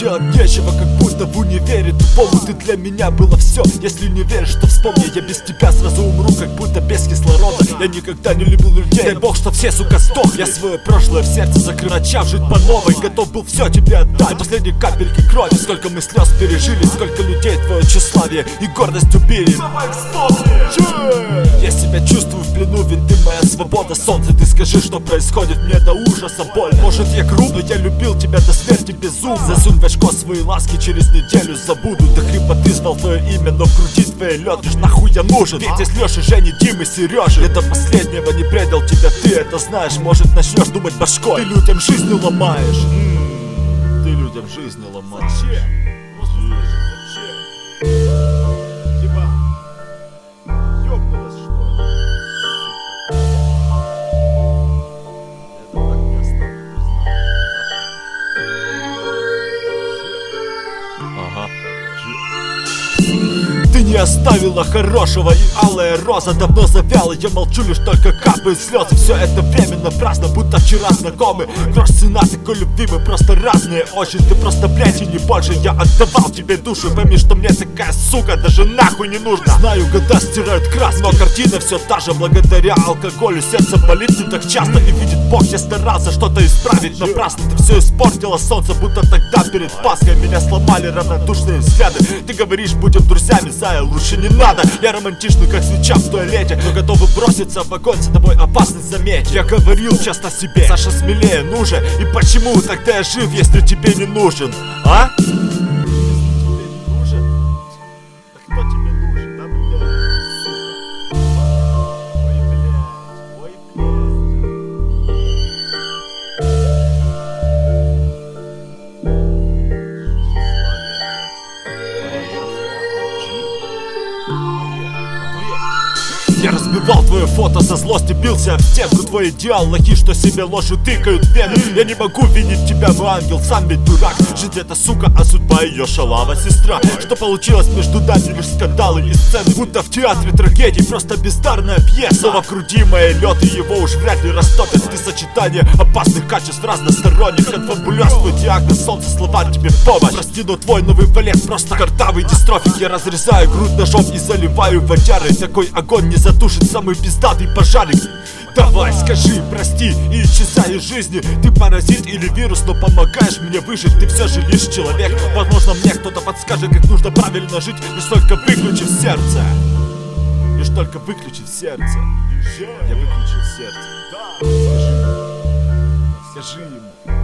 делать нечего, как будто в универе тупому ты для меня было все. Если не веришь, то вспомни, я без тебя сразу умру, как будто без кислорода. Я никогда не любил людей, дай бог, что все, сука, сдох. Я свое прошлое в сердце закрыл, начав жить по новой. Готов был все тебе отдать, до последней капельки крови. Сколько мы слез пережили, сколько людей твое тщеславие и гордость убили. Я себя чувствую в плену, ведь ты моя свобода, солнце. Ты скажи, что происходит, мне до ужаса больно. Может я груб, но я любил тебя до смерти безумно. Засунь в очко свои ласки, через неделю забуду. До хрипоты звал твое имя, но в груди твоей лед. Лишь нахуй я нужен, ведь из Леши, Жени, Димы, Сережи я до последнего не предал тебя, ты это знаешь. Может начнешь думать башкой, ты людям жизнь ломаешь. Ты людям жизнь ломаешь. Ты не оставила хорошего, и алая роза давно завяла. Я молчу, лишь только капают слезы. Все это время напрасно, будто вчера знакомы. Грош, цена такой любви, мы просто разные очень. Ты просто блядь и не больше. Я отдавал тебе душу, пойми, что мне такая сука даже нахуй не нужна. Знаю, года стирают краски, но картина все та же. Благодаря алкоголю сердце болит не так часто. И видит Бог, я старался что-то исправить напрасно. Ты все испортила, солнце, будто тогда перед Пасхой. Меня сломали равнодушные взгляды. Ты говоришь, будем друзьями, лучше не надо. Я романтичный, как свеча в туалете, но готовы броситься в огонь, за тобой опасность заметь. Я говорил часто себе, Саша, смелее, ну же. И почему тогда я жив, если тебе не нужен, а? Я разбивал твое фото со злости, бился в стенку. Твой идеал, лохи, что себе ложью тыкают в вены. Я не могу видеть тебя, мой ангел, сам ведь дурак. Жизнь это сука, а судьба ее шалава сестра. Что получилось между нами, лишь скандалы и сцены. Будто в театре трагедий, просто бездарная пьеса. Снова в груди моей лед, и его уж вряд ли растопят. Ты сочетание опасных качеств разносторонних. Конфабуляр, твой диагноз, солнце, слова тебе в помощь. Прости, но твой новый балет просто картавый дистрофик. Я разрезаю грудь ножом и заливаю водярой. Такой огонь не затушит самый пиздатый пожарик. Давай, скажи, прости и исчезай из жизни. Ты паразит или вирус, но помогаешь мне выжить. Ты все же лишь человек. Возможно, мне кто-то подскажет, как нужно правильно жить. Лишь только выключив сердце. Лишь только выключив сердце. Я выключил сердце. Скажи ему.